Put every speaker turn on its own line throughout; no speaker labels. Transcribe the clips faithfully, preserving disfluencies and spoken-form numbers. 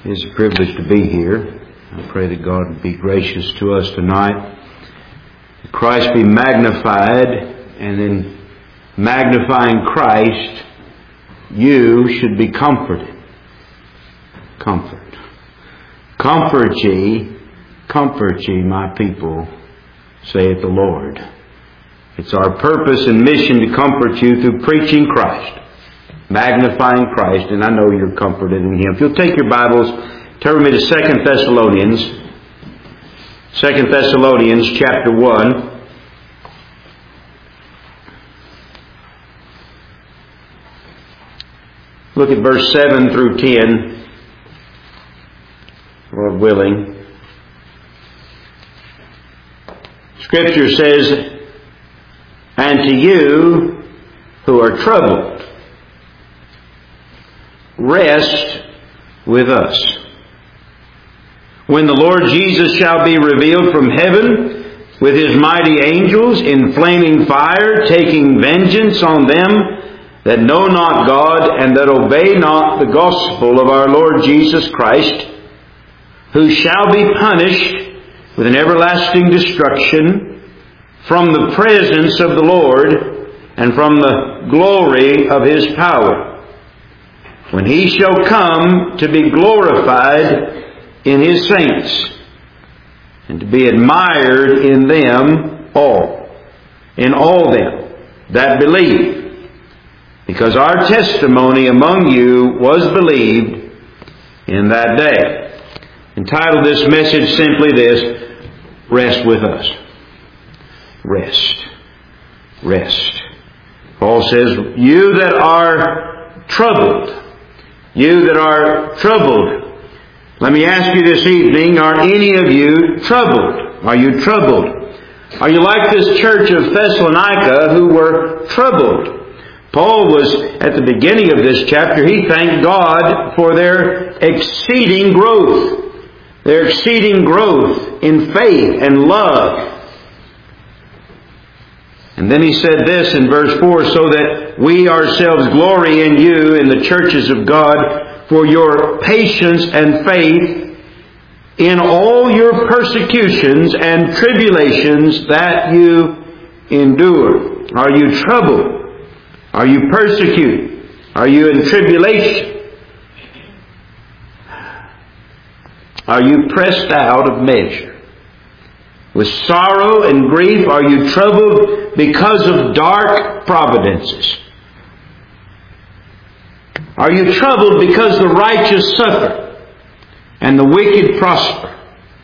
It is a privilege to be here. I pray that God would be gracious to us tonight. That Christ be magnified, and in magnifying Christ, you should be comforted. Comfort. Comfort ye, comfort ye, my people, saith the Lord. It's our purpose and mission to comfort you through preaching Christ, magnifying Christ, and I know you're comforted in Him. If you'll take your Bibles, turn with me to Second Thessalonians. Second Thessalonians chapter one. Look at verse seven through ten, Lord willing. Scripture says, "And to you who are troubled, rest with us. When the Lord Jesus shall be revealed from heaven with His mighty angels in flaming fire, taking vengeance on them that know not God and that obey not the gospel of our Lord Jesus Christ, who shall be punished with an everlasting destruction from the presence of the Lord and from the glory of His power, when He shall come to be glorified in His saints, and to be admired in them all, in all them that believe. Because our testimony among you was believed in that day." Entitled this message simply this: Rest with us. Rest. Rest. Paul says, you that are troubled, you that are troubled, let me ask you this evening, are any of you troubled? Are you troubled? Are you like this church of Thessalonica who were troubled? Paul was, at the beginning of this chapter, he thanked God for their exceeding growth. Their exceeding growth in faith and love. And then he said this in verse four, "So that we ourselves glory in you in the churches of God for your patience and faith in all your persecutions and tribulations that you endure." Are you troubled? Are you persecuted? Are you in tribulation? Are you pressed out of measure? With sorrow and grief, are you troubled because of dark providences? Are you troubled because the righteous suffer and the wicked prosper?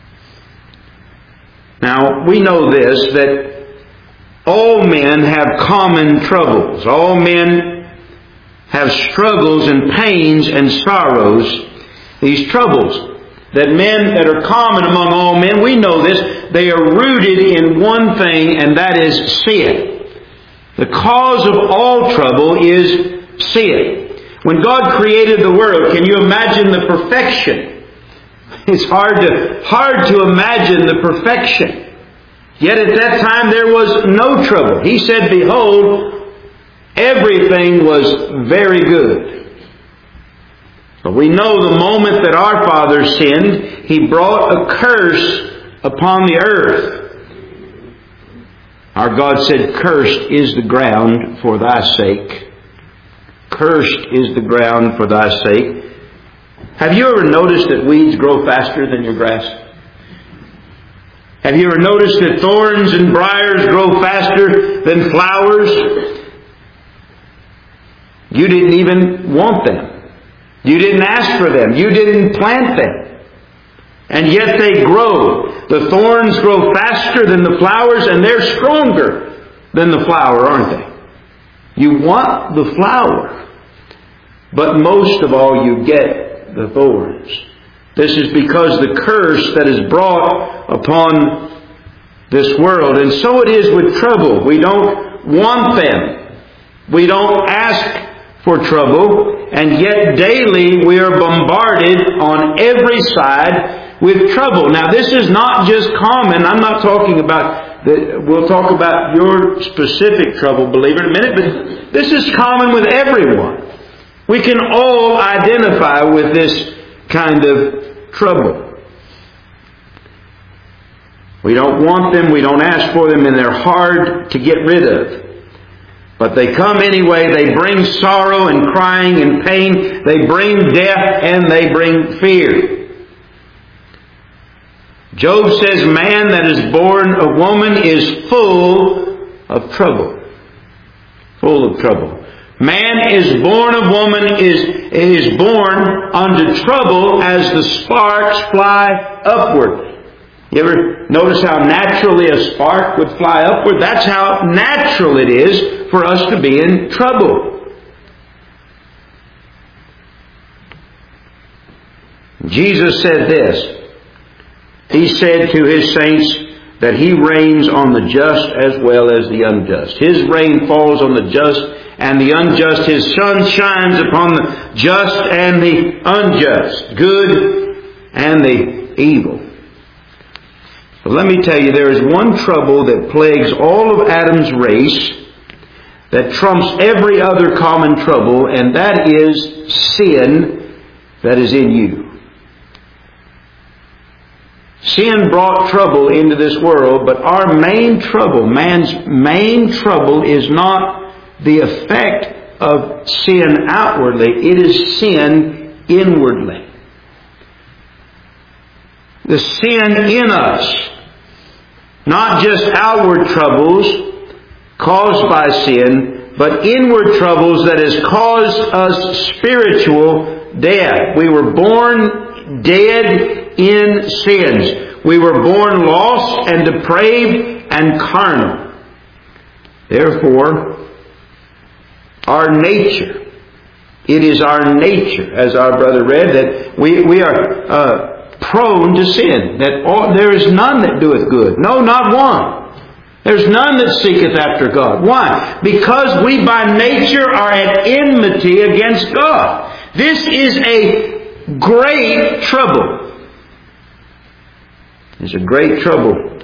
Now, we know this, that all men have common troubles. All men have struggles and pains and sorrows. These troubles that men that are common among all men, we know this, they are rooted in one thing, and that is sin. The cause of all trouble is sin. When God created the world, can you imagine the perfection? It's hard to, hard to imagine the perfection. Yet at that time there was no trouble. He said, "Behold, everything was very good." But we know the moment that our father sinned, he brought a curse upon the earth. Our God said, "Cursed is the ground for thy sake. Cursed is the ground for thy sake." Have you ever noticed that weeds grow faster than your grass? Have you ever noticed that thorns and briars grow faster than flowers? You didn't even want them. You didn't ask for them. You didn't plant them. And yet they grow. The thorns grow faster than the flowers, and they're stronger than the flower, aren't they? You want the flower, but most of all you get the thorns. This is because the curse that is brought upon this world. And so it is with trouble. We don't want them. We don't ask for trouble. And yet daily we are bombarded on every side with trouble. Now this is not just common. I'm not talking about, the, we'll talk about your specific trouble, believer, in a minute. But this is common with everyone. We can all identify with this kind of trouble. We don't want them, we don't ask for them, and they're hard to get rid of. But they come anyway. They bring sorrow and crying and pain. They bring death and they bring fear. Job says, man that is born of woman is full of trouble. Full of trouble. Man is born of woman is, is born under trouble as the sparks fly upward. You ever notice how naturally a spark would fly upward? That's how natural it is for us to be in trouble. Jesus said this. He said to His saints that He reigns on the just as well as the unjust. His rain falls on the just and the unjust. His sun shines upon the just and the unjust, good and the evil. But let me tell you, there is one trouble that plagues all of Adam's race that trumps every other common trouble, and that is sin that is in you. Sin brought trouble into this world, but our main trouble, man's main trouble, is not the effect of sin outwardly. It is sin inwardly. The sin in us, not just outward troubles caused by sin, but inward troubles that has caused us spiritual death. We were born dead in sins. We were born lost and depraved and carnal. Therefore, our nature, it is our nature, as our brother read, that we, we are uh, prone to sin. That all, there is none that doeth good. No, not one. There's none that seeketh after God. Why? Because we by nature are at enmity against God. This is a great trouble. It's a great trouble.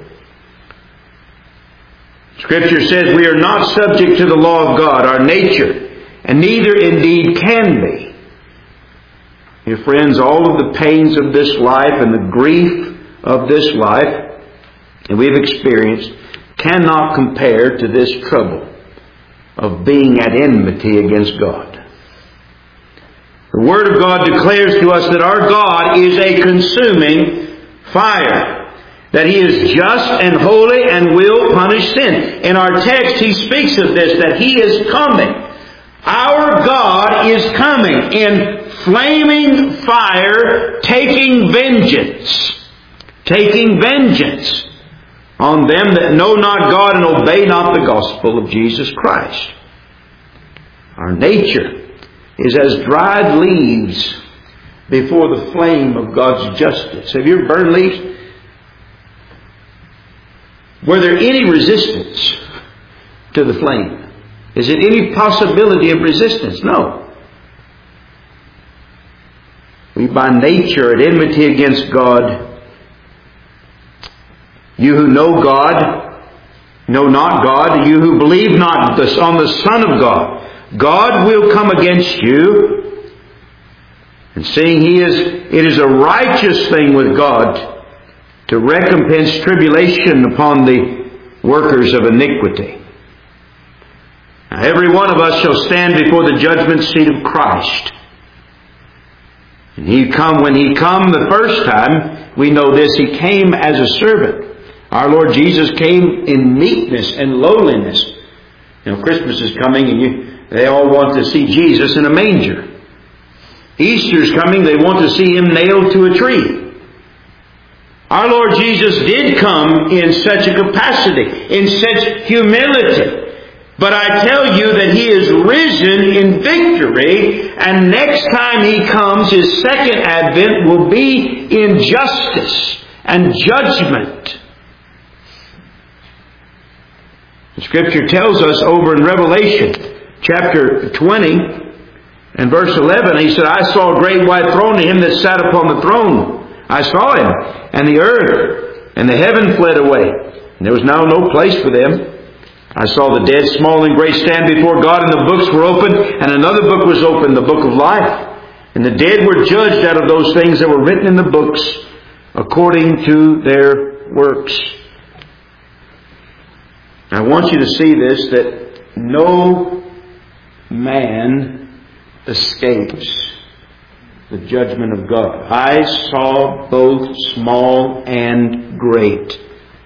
Scripture says we are not subject to the law of God, our nature, and neither indeed can be. Dear friends, all of the pains of this life and the grief of this life that we've experienced cannot compare to this trouble of being at enmity against God. The Word of God declares to us that our God is a consuming fire, that He is just and holy and will punish sin. In our text, He speaks of this, that He is coming. Our God is coming in flaming fire, taking vengeance. Taking vengeance on them that know not God and obey not the gospel of Jesus Christ. Our nature is as dried leaves before the flame of God's justice. Have you ever burned leaves? Were there any resistance to the flame? Is it any possibility of resistance? No. We by nature are at enmity against God. You who know God, know not God. You who believe not on the Son of God, God will come against you. And seeing He is, it is a righteous thing with God to recompense tribulation upon the workers of iniquity. Now, every one of us shall stand before the judgment seat of Christ. And He come, when He come the first time, we know this, He came as a servant. Our Lord Jesus came in meekness and lowliness. You know, Christmas is coming and you, they all want to see Jesus in a manger. Easter's coming, they want to see Him nailed to a tree. Our Lord Jesus did come in such a capacity, in such humility. But I tell you that He is risen in victory, and next time He comes, His second advent will be in justice and judgment. The Scripture tells us over in Revelation chapter twenty and verse eleven, He said, I saw a great white throne, and Him that sat upon the throne. I saw Him, and the earth and the heaven fled away, and there was now no place for them. I saw the dead, small and great, stand before God, and the books were opened, and another book was opened, the book of life. And the dead were judged out of those things that were written in the books according to their works. I want you to see this, that no man escapes the judgment of God. I saw both small and great.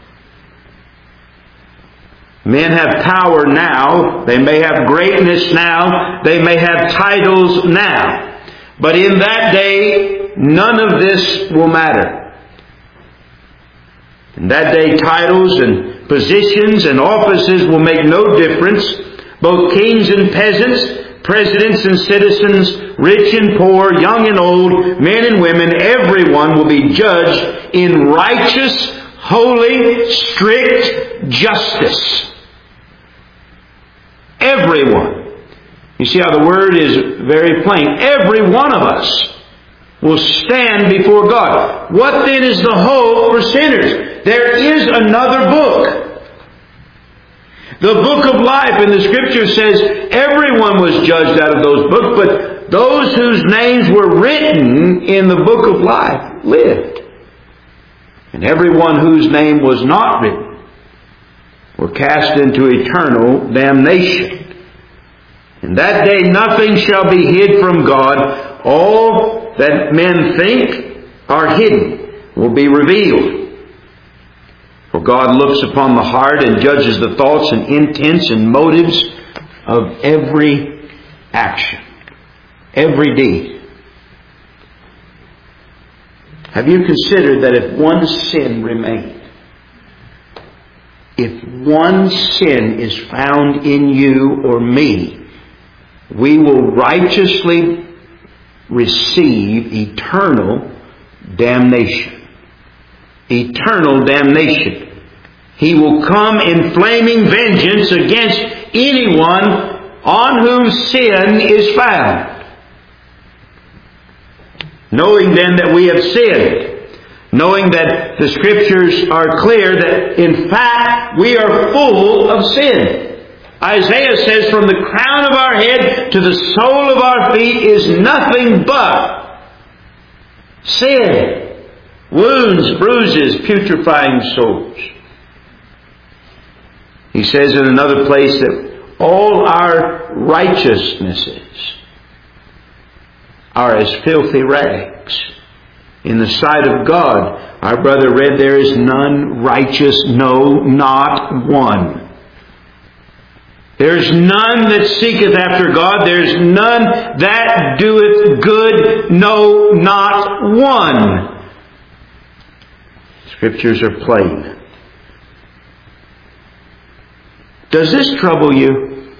Men have power now. They may have greatness now. They may have titles now. But in that day, none of this will matter. In that day, titles and positions and offices will make no difference. Both kings and peasants, presidents and citizens, rich and poor, young and old, men and women, everyone will be judged in righteous, holy, strict justice. Everyone. You see how the word is very plain. Every one of us will stand before God. What then is the hope for sinners? There is another book. The book of life, and the Scripture says everyone was judged out of those books, but those whose names were written in the book of life lived. And everyone whose name was not written were cast into eternal damnation. In that day nothing shall be hid from God. All that men think are hidden will be revealed. For God looks upon the heart and judges the thoughts and intents and motives of every action, every deed. Have you considered that if one sin remained, if one sin is found in you or me, we will righteously receive eternal damnation. Eternal damnation. He will come in flaming vengeance against anyone on whom sin is found. Knowing then that we have sinned, knowing that the Scriptures are clear that in fact we are full of sin. Isaiah says, from the crown of our head to the sole of our feet is nothing but sin. Wounds, bruises, putrefying sores. He says in another place that all our righteousnesses are as filthy rags in the sight of God. Our brother read, there is none righteous, no, not one. There is none that seeketh after God. There is none that doeth good, no, not one. Scriptures are plain. Does this trouble you?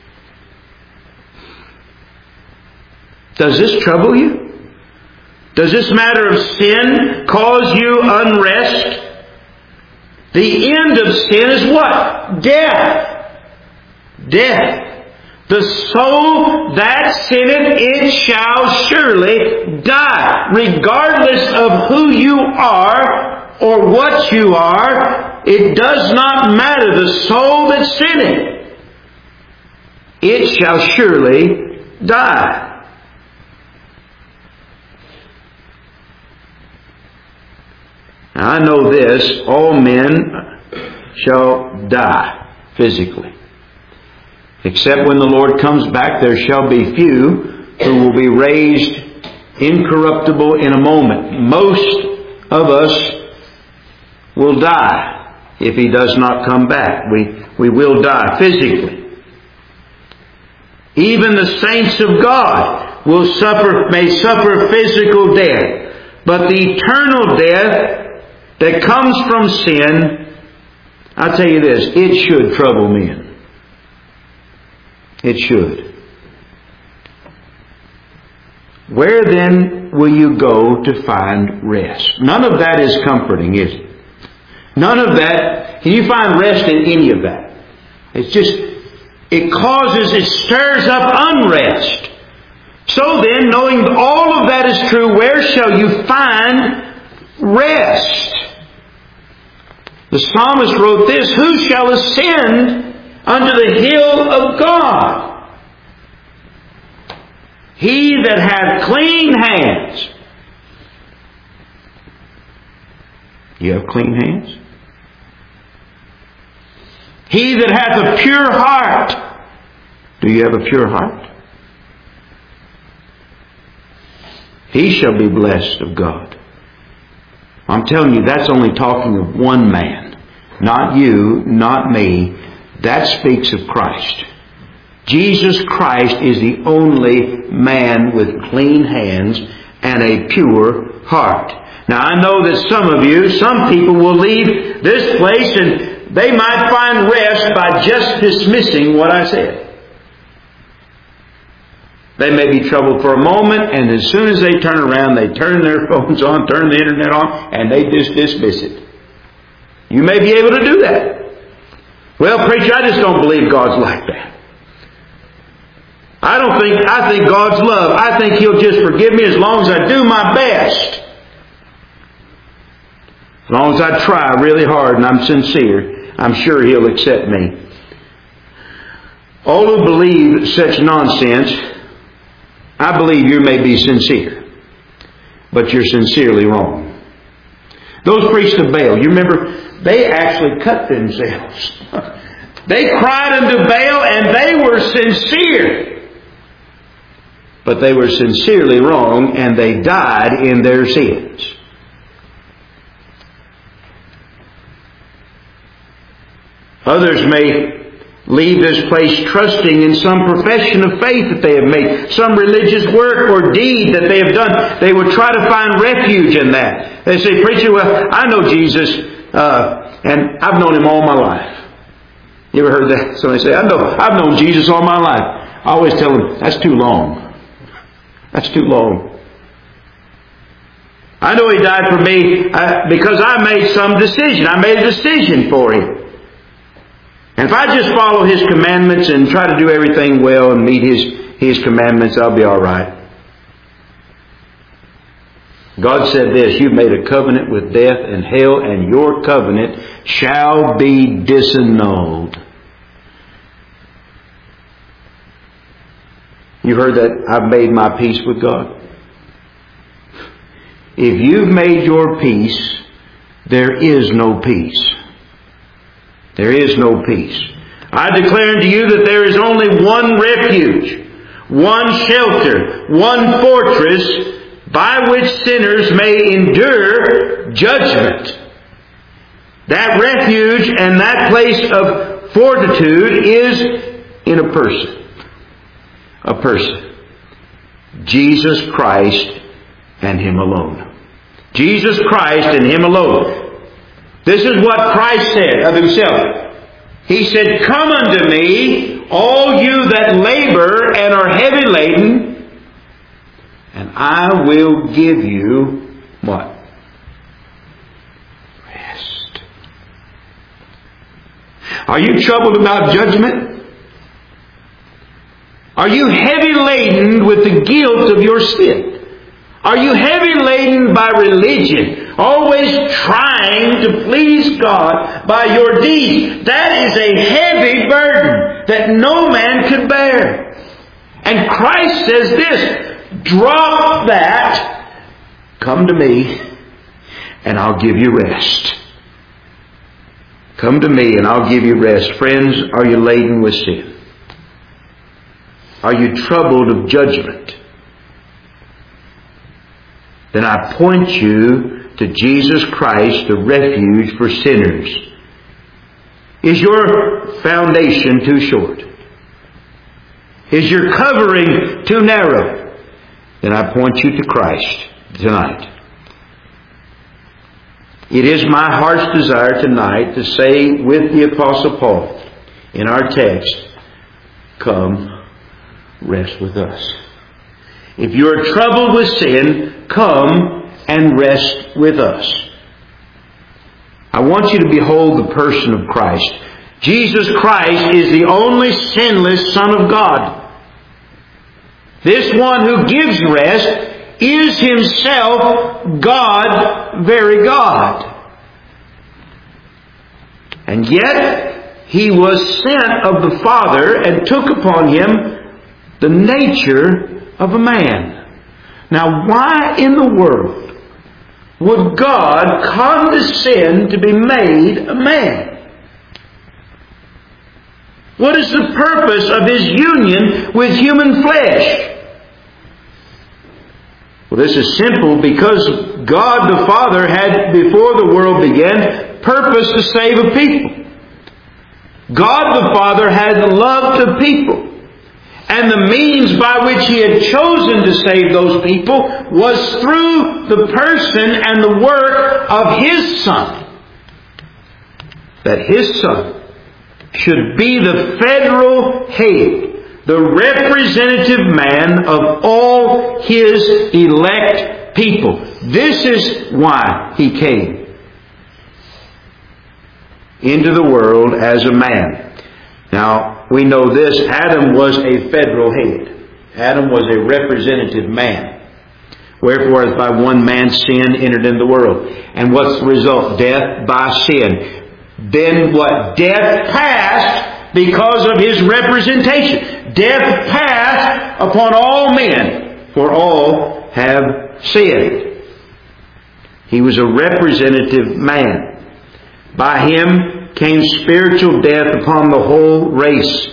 Does this trouble you? Does this matter of sin cause you unrest? The end of sin is what? Death. Death. The soul that sinneth, it shall surely die. Regardless of who you are or what you are, it does not matter. The soul that sinneth, it shall surely die. Now, I know this, all men shall die physically. Except when the Lord comes back, there shall be few who will be raised incorruptible in a moment. Most of us will die if He does not come back. We, we will die physically. Even the saints of God will suffer, may suffer physical death. But the eternal death that comes from sin, I'll tell you this, it should trouble men. It should. Where then will you go to find rest? None of that is comforting, is it? None of that. Can you find rest in any of that? It's just, it causes, it stirs up unrest. So then, knowing all of that is true, where shall you find rest? The psalmist wrote this, who shall ascend unto the hill of God? He that hath clean hands. You have clean hands? He that hath a pure heart. Do you have a pure heart? He shall be blessed of God. I'm telling you, that's only talking of one man. Not you, not me. That speaks of Christ. Jesus Christ is the only man with clean hands and a pure heart. Now I know that some of you, some people will leave this place and they might find rest by just dismissing what I said. They may be troubled for a moment, and as soon as they turn around, they turn their phones on, turn the internet on, and they just dismiss it. You may be able to do that. Well, preacher, I just don't believe God's like that. I don't think, I think God's love. I think He'll just forgive me as long as I do my best. As long as I try really hard and I'm sincere, I'm sure He'll accept me. All who believe such nonsense, I believe you may be sincere, but you're sincerely wrong. Those priests of Baal, you remember, they actually cut themselves. They cried unto Baal and they were sincere. But they were sincerely wrong and they died in their sins. Others may leave this place trusting in some profession of faith that they have made, some religious work or deed that they have done. They would try to find refuge in that. They say, preacher, well, I know Jesus, uh, and I've known Him all my life. You ever heard that? Somebody say, I know, I've known Jesus all my life. I always tell them, that's too long. That's too long. I know He died for me uh, because I made some decision. I made a decision for Him. And if I just follow His commandments and try to do everything well and meet His, His commandments, I'll be all right. God said this, you've made a covenant with death and hell, and your covenant shall be disannulled. You've heard that I've made my peace with God. If you've made your peace, there is no peace. There is no peace. I declare unto you that there is only one refuge, one shelter, one fortress by which sinners may endure judgment. That refuge and that place of fortitude is in a person. A person. Jesus Christ and Him alone. Jesus Christ and Him alone. This is what Christ said of Himself. He said, come unto me, all you that labor and are heavy laden, and I will give you what? Rest. Are you troubled about judgment? Are you heavy laden with the guilt of your sin? Are you heavy laden by religion, always trying to please God by your deeds? That is a heavy burden that no man could bear. And Christ says this, drop that, come to me, and I'll give you rest. Come to me and I'll give you rest. Friends, are you laden with sin? Are you troubled of judgment? Then I point you to Jesus Christ, the refuge for sinners. Is your foundation too short? Is your covering too narrow? Then I point you to Christ tonight. It is my heart's desire tonight to say with the Apostle Paul in our text, come, rest with us. If you are troubled with sin, come and rest with us. I want you to behold the person of Christ. Jesus Christ is the only sinless Son of God. This one who gives rest is Himself God, very God. And yet He was sent of the Father and took upon Him the nature of a man. Now, why in the world would God condescend to be made a man? What is the purpose of His union with human flesh? Well, this is simple, because God the Father had, before the world began, purpose to save a people. God the Father had loved the people. And the means by which He had chosen to save those people was through the person and the work of His Son. That His Son should be the federal head, the representative man of all His elect people. This is why He came into the world as a man. Now, we know this. Adam was a federal head. Adam was a representative man. Wherefore, as by one man sin entered into the world. And what's the result? Death by sin. Then what? Death passed because of His representation. Death passed upon all men, for all have sinned. He was a representative man. By Him came spiritual death upon the whole race.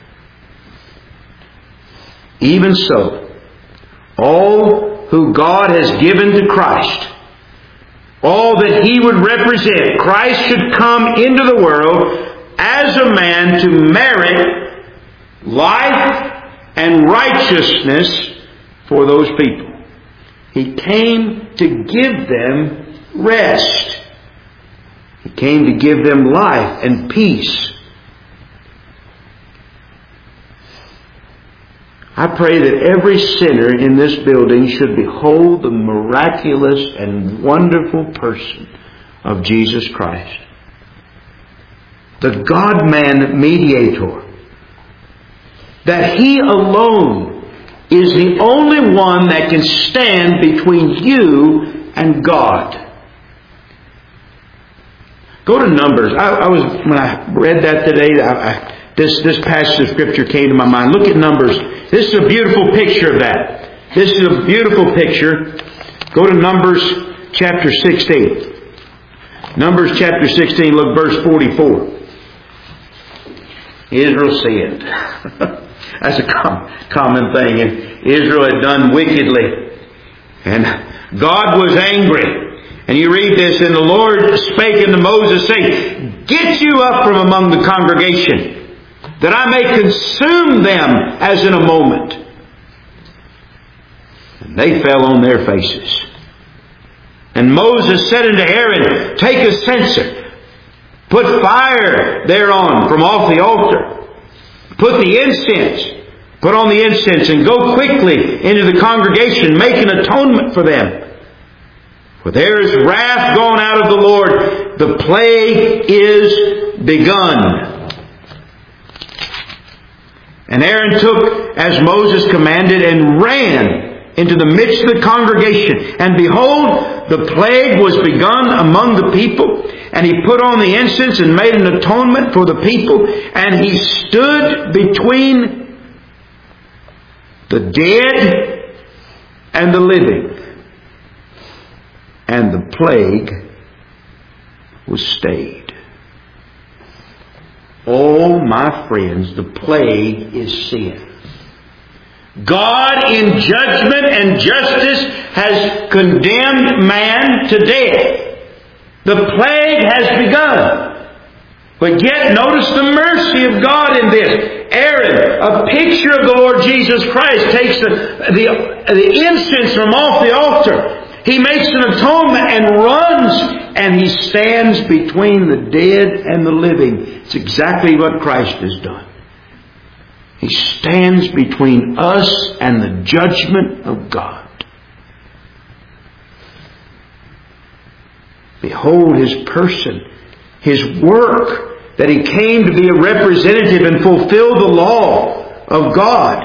Even so, all who God has given to Christ, all that He would represent, Christ should come into the world as a man to merit life and righteousness for those people. He came to give them rest. He came to give them life and peace. I pray that every sinner in this building should behold the miraculous and wonderful person of Jesus Christ, the God-man mediator. That He alone is the only one that can stand between you and God. Go to Numbers. I, I was when I read that today, I, I, this this passage of Scripture came to my mind. Look at Numbers. This is a beautiful picture of that. This is a beautiful picture. Go to Numbers chapter sixteen. Numbers chapter sixteen. Look, verse forty-four. Israel sinned. That's a com- common thing. And Israel had done wickedly, and God was angry. And you read this, and the Lord spake unto Moses, saying, Get you up from among the congregation, that I may consume them as in a moment. And they fell on their faces. And Moses said unto Aaron, Take a censer, put fire thereon from off the altar, put the incense, put on the incense, and go quickly into the congregation, make an atonement for them. For there is wrath gone out of the Lord. The plague is begun. And Aaron took as Moses commanded and ran into the midst of the congregation. And behold, the plague was begun among the people. And he put on the incense and made an atonement for the people. And he stood between the dead and the living. And the plague was stayed. Oh, my friends, the plague is sin. God in judgment and justice has condemned man to death. The plague has begun. But yet notice the mercy of God in this. Aaron, a picture of the Lord Jesus Christ, takes the, the, the incense from off the altar. He makes an atonement and runs, and he stands between the dead and the living. It's exactly what Christ has done. He stands between us and the judgment of God. Behold His person, His work, that He came to be a representative and fulfill the law of God.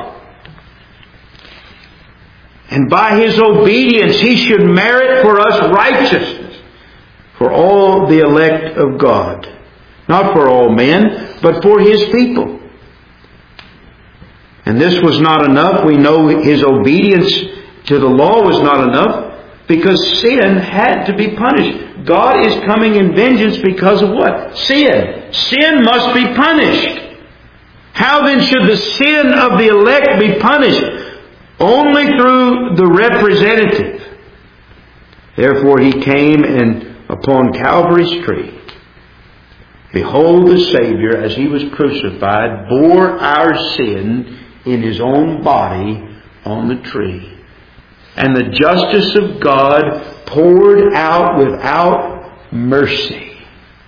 And by His obedience, He should merit for us righteousness for all the elect of God. Not for all men, but for His people. And this was not enough. We know His obedience to the law was not enough, because sin had to be punished. God is coming in vengeance because of what? Sin. Sin must be punished. How then should the sin of the elect be punished? Only through the representative. Therefore He came and upon Calvary's tree, behold, the Savior, as He was crucified, bore our sin in His own body on the tree. And the justice of God poured out without mercy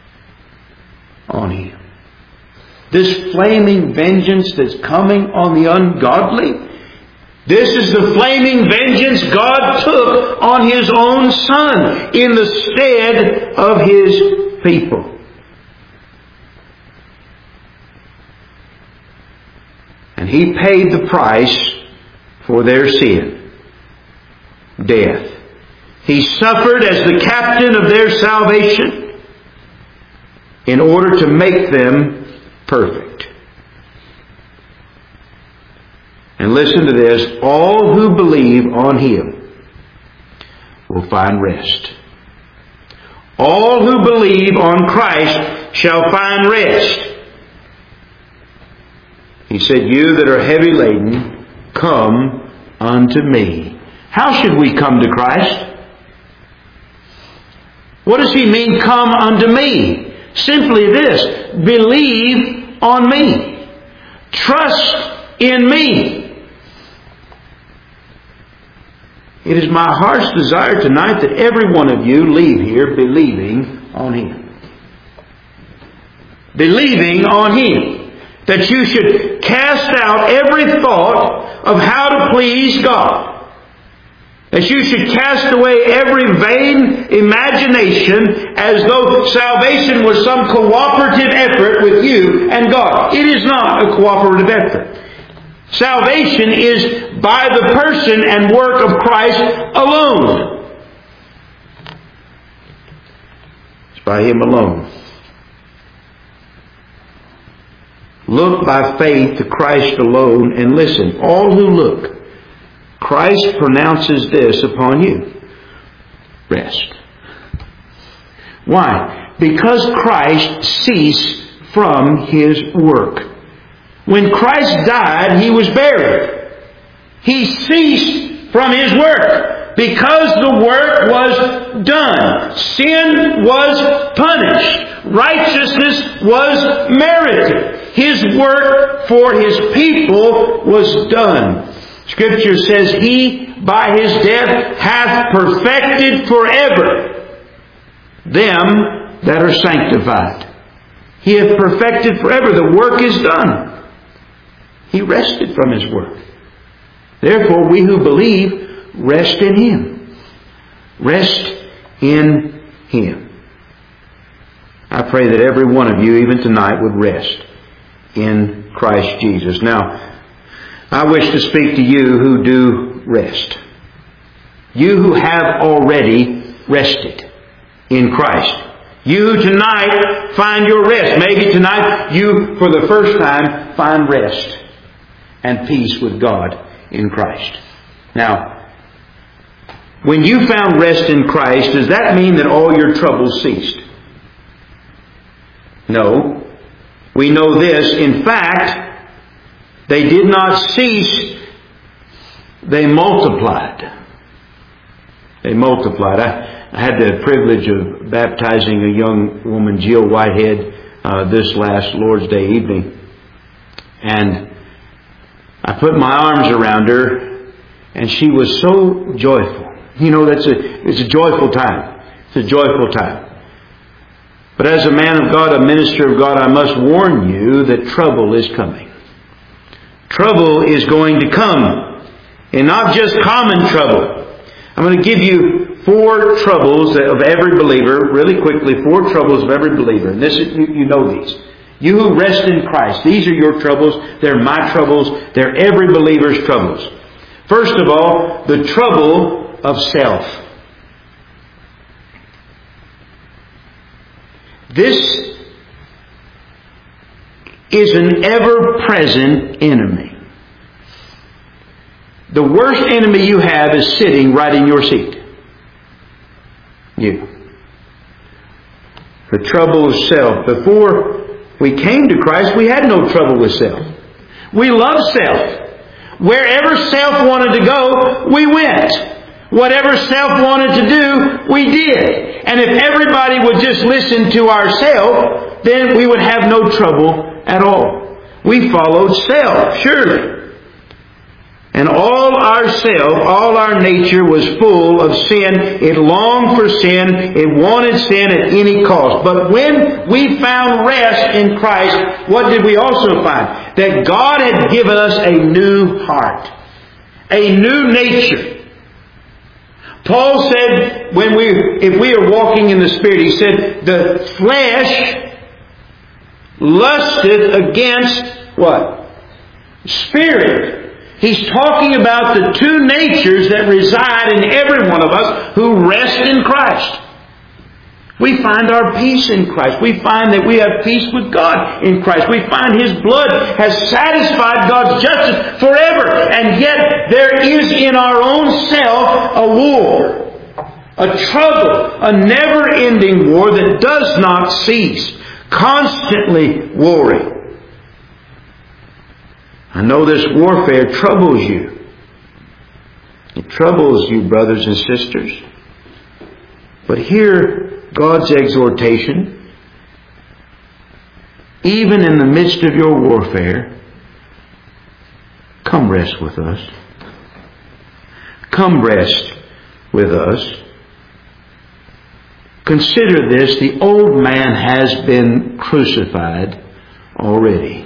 on Him. This flaming vengeance that's coming on the ungodly, this is the flaming vengeance God took on His own Son in the stead of His people. And He paid the price for their sin. Death. He suffered as the captain of their salvation in order to make them perfect. And listen to this. All who believe on Him will find rest. All who believe on Christ shall find rest. He said, you that are heavy laden, come unto me. How should we come to Christ? What does He mean, come unto me? Simply this, believe on me. Trust in me. It is my heart's desire tonight that every one of you leave here believing on Him. Believing on Him. That you should cast out every thought of how to please God. That you should cast away every vain imagination as though salvation was some cooperative effort with you and God. It is not a cooperative effort. Salvation is by the person and work of Christ alone. It's by Him alone. Look by faith to Christ alone, and listen, all who look, Christ pronounces this upon you. Rest. Why? Because Christ ceased from His work. When Christ died, He was buried. He ceased from His work because the work was done. Sin was punished. Righteousness was merited. His work for His people was done. Scripture says, He by His death hath perfected forever them that are sanctified. He hath perfected forever. The work is done. He rested from His work. Therefore, we who believe rest in Him. Rest in Him. I pray that every one of you, even tonight, would rest in Christ Jesus. Now, I wish to speak to you who do rest. You who have already rested in Christ. You who tonight find your rest. Maybe tonight you, for the first time, find rest and peace with God in Christ. Now, when you found rest in Christ, does that mean that all your troubles ceased? No. We know this. In fact, they did not cease. They multiplied. They multiplied. I, I had the privilege of baptizing a young woman, Jill Whitehead, uh, this last Lord's Day evening. And I put my arms around her, and she was so joyful. You know, that's a it's a joyful time. It's a joyful time. But as a man of God, a minister of God, I must warn you that trouble is coming. Trouble is going to come. And not just common trouble. I'm going to give you four troubles of every believer, really quickly, four troubles of every believer. And this is, you know these. You who rest in Christ, these are your troubles. They're my troubles. They're every believer's troubles. First of all, the trouble of self. This is an ever-present enemy. The worst enemy you have is sitting right in your seat. You. The trouble of self. Before we came to Christ, we had no trouble with self. We loved self. Wherever self wanted to go, we went. Whatever self wanted to do, we did. And if everybody would just listen to ourself, then we would have no trouble at all. We followed self, surely. And all our self, all our nature was full of sin. It longed for sin. It wanted sin at any cost. But when we found rest in Christ, what did we also find? That God had given us a new heart. A new nature. Paul said, when we, if we are walking in the Spirit, he said, the flesh lusteth against what? Spirit. He's talking about the two natures that reside in every one of us who rest in Christ. We find our peace in Christ. We find that we have peace with God in Christ. We find His blood has satisfied God's justice forever. And yet there is in our own self a war, a trouble, a never-ending war that does not cease, constantly warring. I know this warfare troubles you. It troubles you, brothers and sisters. But hear God's exhortation. Even in the midst of your warfare, come rest with us. Come rest with us. Consider this, the old man has been crucified already.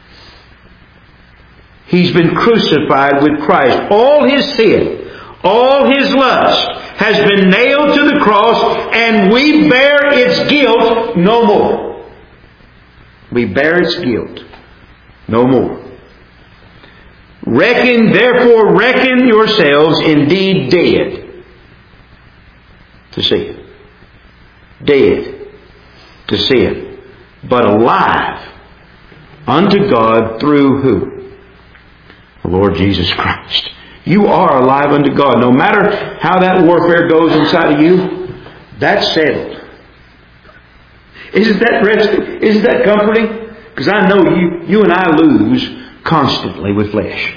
He's been crucified with Christ. All his sin, all his lust has been nailed to the cross, and we bear its guilt no more. We bear its guilt no more. Reckon, therefore, reckon yourselves indeed dead to sin. Dead to sin, but alive unto God through who? The Lord Jesus Christ. You are alive unto God. No matter how that warfare goes inside of you, that's settled. Isn't that resting? Isn't that comforting? Because I know you, you and I lose constantly with flesh.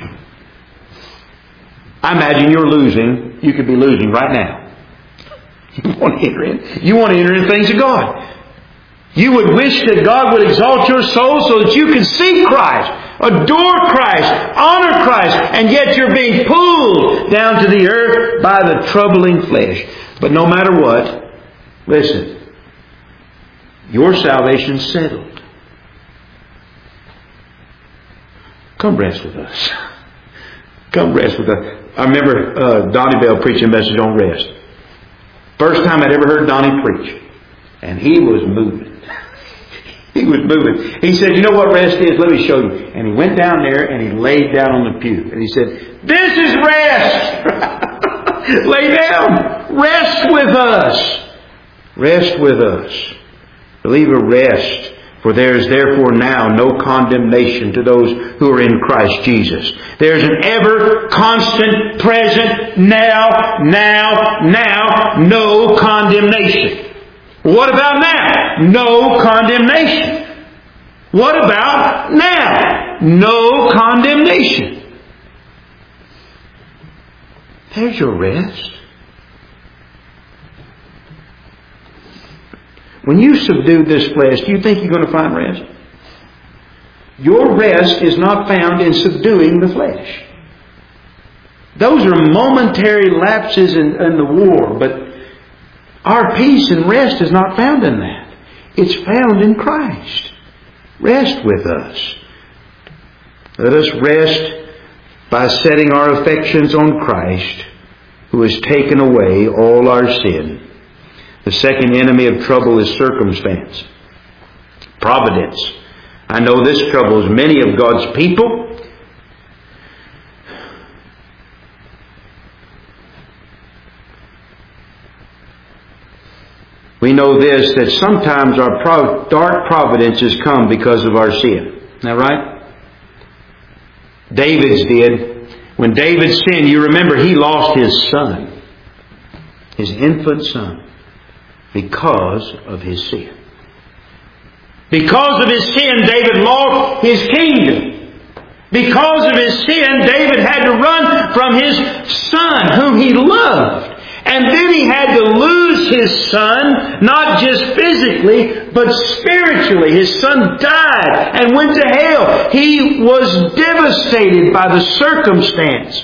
I imagine you're losing. You could be losing right now. You want to enter in. You want to enter in things of God. You would wish that God would exalt your soul so that you can see Christ, adore Christ, honor Christ, and yet you're being pulled down to the earth by the troubling flesh. But no matter what, listen, your salvation's settled. Come rest with us. Come rest with us. I remember uh, Donnie Bell preaching a message on rest. First time I'd ever heard Donnie preach. And he was moving. He was moving. He said, you know what rest is? Let me show you. And he went down there and he laid down on the pew. And he said, this is rest. Lay down. Rest with us. Rest with us. Believer, rest. For there is therefore now no condemnation to those who are in Christ Jesus. There is an ever constant, present, now, now, now, no condemnation. What about now? No condemnation. What about now? No condemnation. There's your rest. When you subdue this flesh, do you think you're going to find rest? Your rest is not found in subduing the flesh. Those are momentary lapses in, in the war, but our peace and rest is not found in that. It's found in Christ. Rest with us. Let us rest by setting our affections on Christ, who has taken away all our sin. The second enemy of trouble is circumstance. Providence. I know this troubles many of God's people. We know this, that sometimes our pro- dark providences come because of our sin. Isn't that right? David's did. When David sinned, you remember he lost his son, his infant son, because of his sin. Because of his sin, David lost his kingdom. Because of his sin, David had to run from his son, whom he loved. And then he had to lose his son, not just physically, but spiritually. His son died and went to hell. He was devastated by the circumstance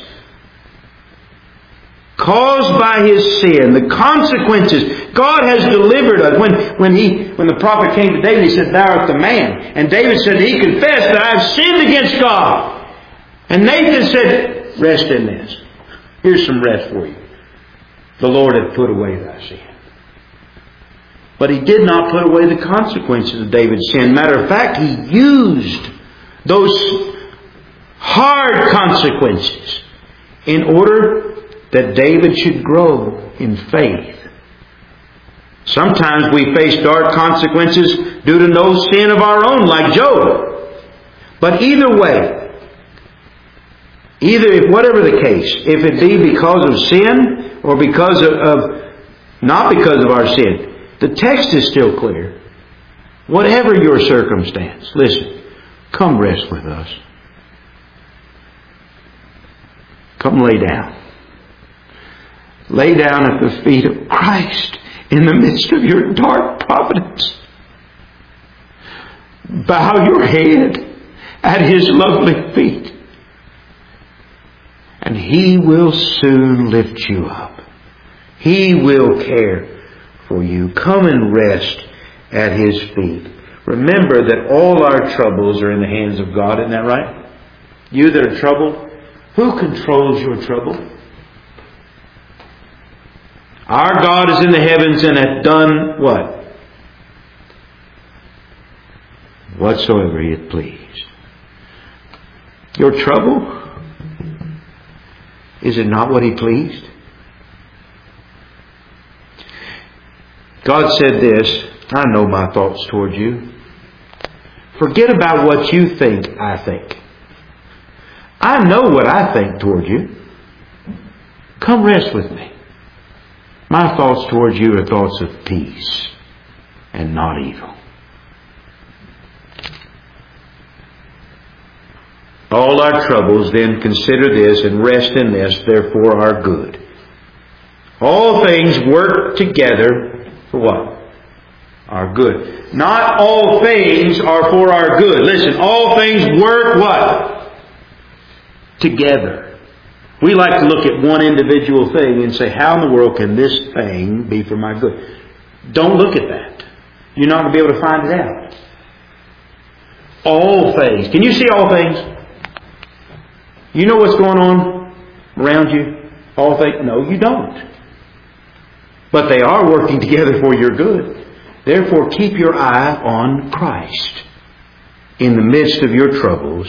caused by his sin, the consequences. God has delivered us. When, when, he, when the prophet came to David, he said, "Thou art the man." And David said, he confessed that I have sinned against God. And Nathan said, "Rest in this. Here's some rest for you. The Lord hath put away thy sin." But He did not put away the consequences of David's sin. Matter of fact, He used those hard consequences in order that David should grow in faith. Sometimes we face dark consequences due to no sin of our own, like Job. But either way, either, if whatever the case, if it be because of sin or because of, of not because of our sin, the text is still clear. Whatever your circumstance, listen, come rest with us. Come lay down. Lay down at the feet of Christ in the midst of your dark providence. Bow your head at His lovely feet, and He will soon lift you up. He will care for you. Come and rest at His feet. Remember that all our troubles are in the hands of God. Isn't that right? You that are troubled, who controls your trouble? Our God is in the heavens and hath done what? Whatsoever He hath pleased. Your trouble, is it not what He pleased? God said this, "I know my thoughts toward you." Forget about what you think I think. I know what I think toward you. Come rest with me. My thoughts towards you are thoughts of peace and not evil. All our troubles, then, consider this and rest in this, therefore are good. All things work together for what? Our good. Not all things are for our good. Listen, all things work what? Together. We like to look at one individual thing and say, how in the world can this thing be for my good? Don't look at that. You're not going to be able to find it out. All things. Can you see all things? You know what's going on around you? All things? No, you don't. But they are working together for your good. Therefore, keep your eye on Christ in the midst of your troubles.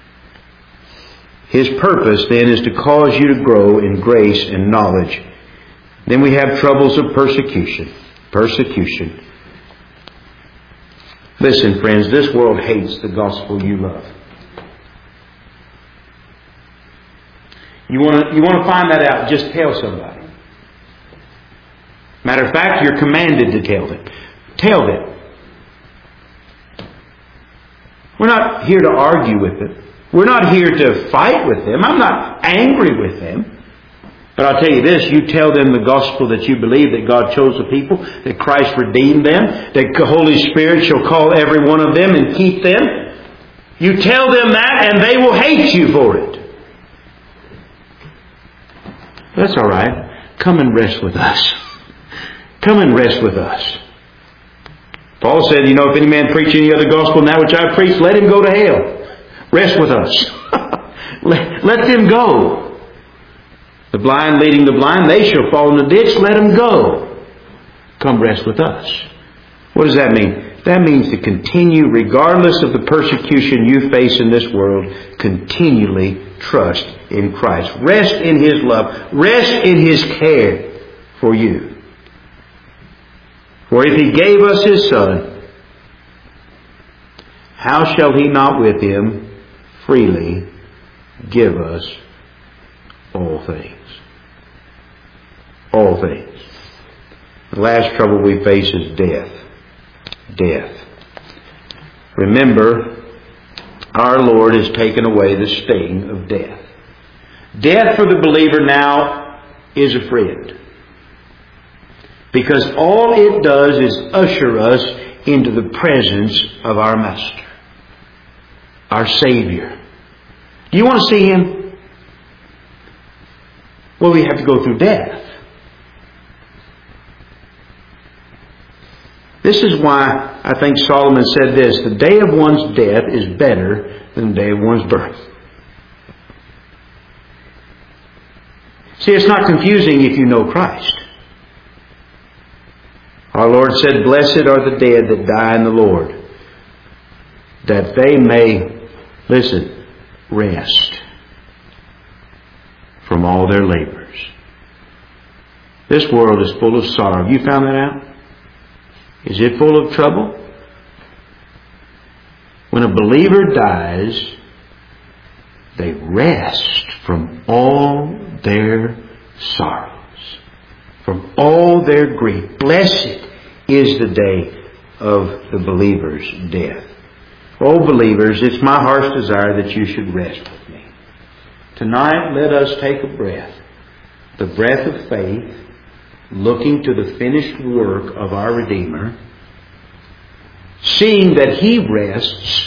His purpose, then, is to cause you to grow in grace and knowledge. Then we have troubles of persecution. Persecution. Listen, friends, this world hates the gospel you love. You want to, you want to find that out, just tell somebody. Matter of fact, you're commanded to tell them. Tell them. We're not here to argue with them. We're not here to fight with them. I'm not angry with them. But I'll tell you this, you tell them the gospel that you believe, that God chose the people, that Christ redeemed them, that the Holy Spirit shall call every one of them and keep them. You tell them that and they will hate you for it. That's all right. Come and rest with us. Come and rest with us. Paul said, you know, if any man preach any other gospel than that which I preach, let him go to hell. Rest with us. let, let them go. The blind leading the blind, they shall fall in the ditch. Let them go. Come rest with us. What does that mean? That means to continue, regardless of the persecution you face in this world, continually trust in Christ. Rest in His love. Rest in His care for you. For if He gave us His Son, how shall He not with Him freely give us all things. All things. The last trouble we face is death. Death. Remember, our Lord has taken away the sting of death. Death for the believer now is a friend. Because all it does is usher us into the presence of our Master, our Savior. Do you want to see Him? Well, we have to go through death. This is why I think Solomon said this: the day of one's death is better than the day of one's birth. See, it's not confusing if you know Christ. Our Lord said, "Blessed are the dead that die in the Lord, that they may," listen, "rest from all their labors." This world is full of sorrow. Have you found that out? Is it full of trouble? When a believer dies, they rest from all their sorrows, from all their grief. Blessed is the day of the believer's death. Oh, believers, it's my heart's desire that you should rest with me. Tonight, let us take a breath, the breath of faith, looking to the finished work of our Redeemer, seeing that He rests,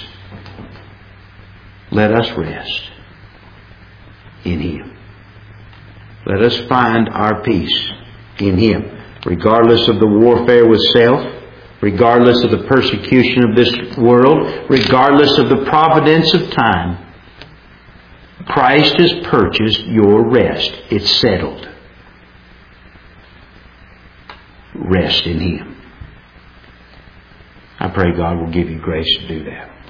let us rest in Him. Let us find our peace in Him, regardless of the warfare with self, regardless of the persecution of this world, regardless of the providence of time. Christ has purchased your rest. It's settled. Rest in Him. I pray God will give you grace to do that.